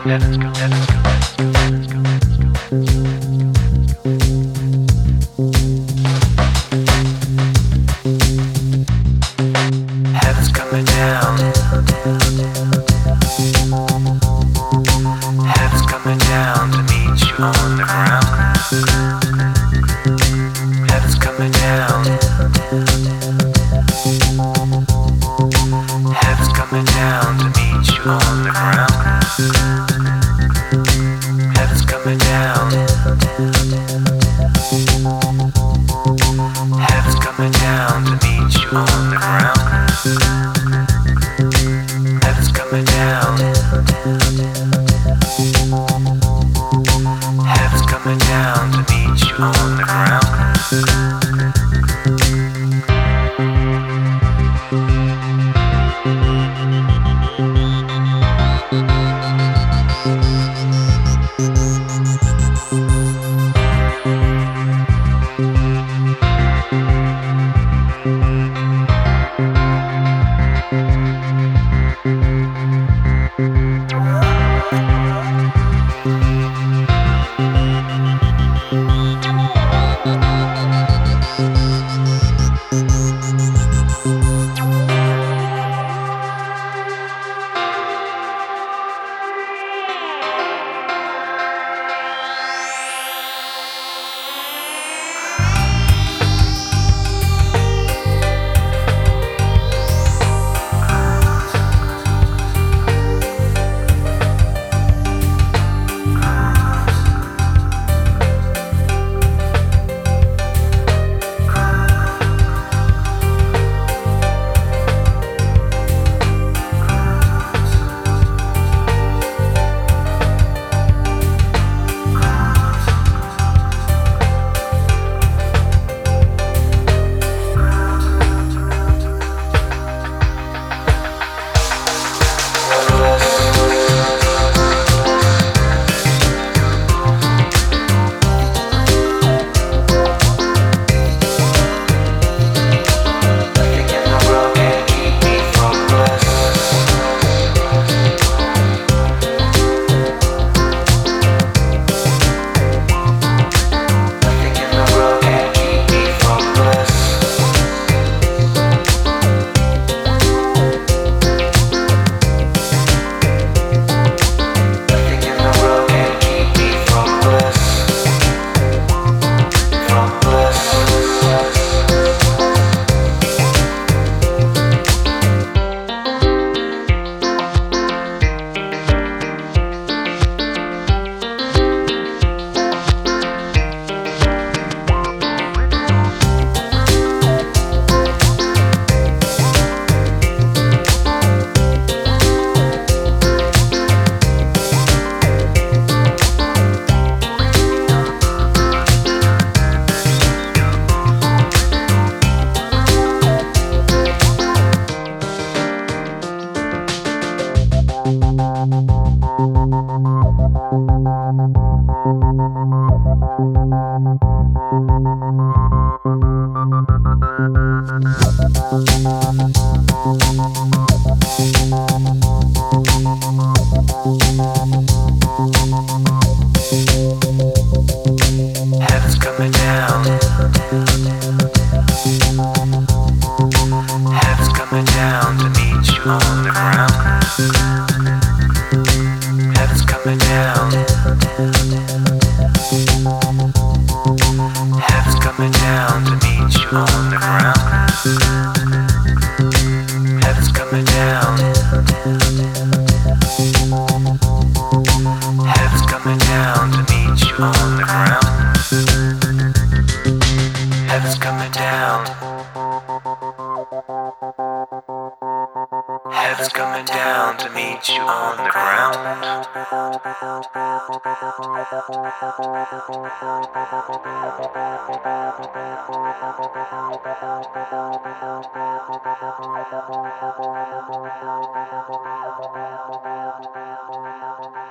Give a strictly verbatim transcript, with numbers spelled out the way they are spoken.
Heaven's coming down. Heaven's coming down to meet you on the ground. Heaven's coming down. Heaven's coming down to meet you on the ground. Heaven's coming down. Heaven's coming down to meet you on the ground. Heaven's coming down. Heaven's coming down to meet you on the ground. Heaven's coming down. Heaven's coming down to meet you on the ground. Heaven's coming down. Heaven's coming down to meet you on the ground. Heaven's coming down. Heaven's coming down to meet you on the ground. Heaven's coming down. Heaven's coming down to meet you on the ground. Heaven's